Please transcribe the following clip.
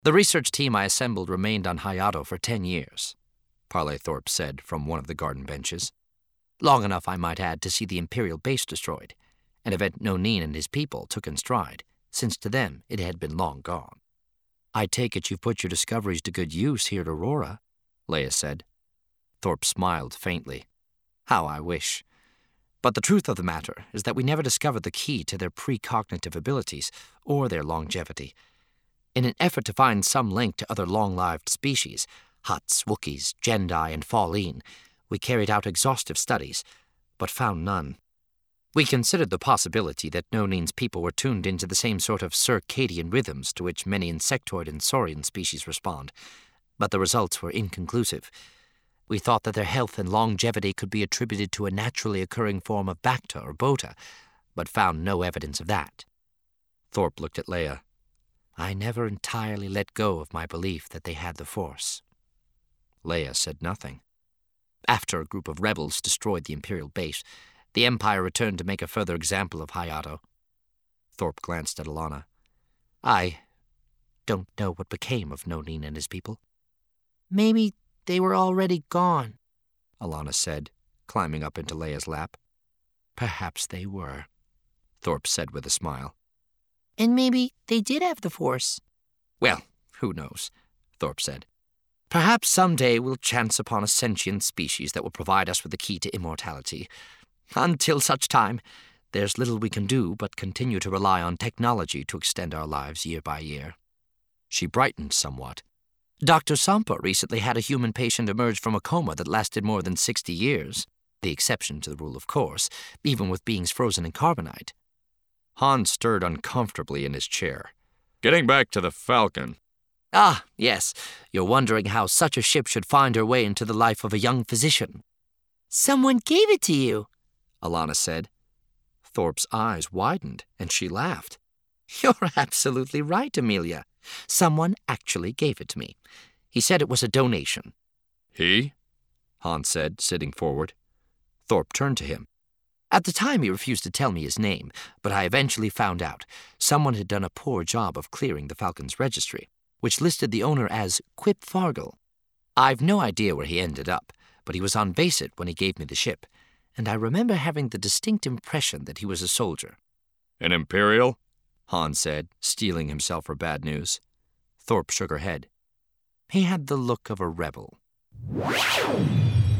The research team I assembled remained on Hayato for 10 years, Parleythorpe said from one of the garden benches. Long enough, I might add, to see the Imperial base destroyed, an event Nonin and his people took in stride, since to them it had been long gone. I take it you've put your discoveries to good use here at Aurora, Leia said. Thorpe smiled faintly. How I wish. But the truth of the matter is that we never discovered the key to their precognitive abilities or their longevity. In an effort to find some link to other long-lived species, Hutts, Wookiees, Jedi, and Falleen, we carried out exhaustive studies, but found none. We considered the possibility that Nonin's people were tuned into the same sort of circadian rhythms to which many insectoid and saurian species respond, but the results were inconclusive. We thought that their health and longevity could be attributed to a naturally occurring form of Bacta or Bota, but found no evidence of that. Thorpe looked at Leia. I never entirely let go of my belief that they had the Force. Leia said nothing. After a group of rebels destroyed the Imperial base, the Empire returned to make a further example of Hayato. Thorpe glanced at Allana. I don't know what became of Nonin and his people. Maybe they were already gone, Allana said, climbing up into Leia's lap. Perhaps they were, Thorpe said with a smile. And maybe they did have the Force. Well, who knows, Thorpe said. Perhaps someday we'll chance upon a sentient species that will provide us with the key to immortality. Until such time, there's little we can do but continue to rely on technology to extend our lives year by year. She brightened somewhat. Dr. Sampa recently had a human patient emerge from a coma that lasted more than 60 years, the exception to the rule, of course, even with beings frozen in carbonite. Han stirred uncomfortably in his chair. Getting back to the Falcon. Ah, yes, you're wondering how such a ship should find her way into the life of a young physician. Someone gave it to you, Allana said. Thorpe's eyes widened, and she laughed. You're absolutely right, Amelia. Someone actually gave it to me. He said it was a donation. He? Han said, sitting forward. Thorpe turned to him. At the time, he refused to tell me his name, but I eventually found out. Someone had done a poor job of clearing the Falcon's registry, which listed the owner as Quip Fargle. I've no idea where he ended up, but he was on Vasit when he gave me the ship, and I remember having the distinct impression that he was a soldier. An Imperial? Han said, steeling himself for bad news. Thorpe shook her head. He had the look of a rebel.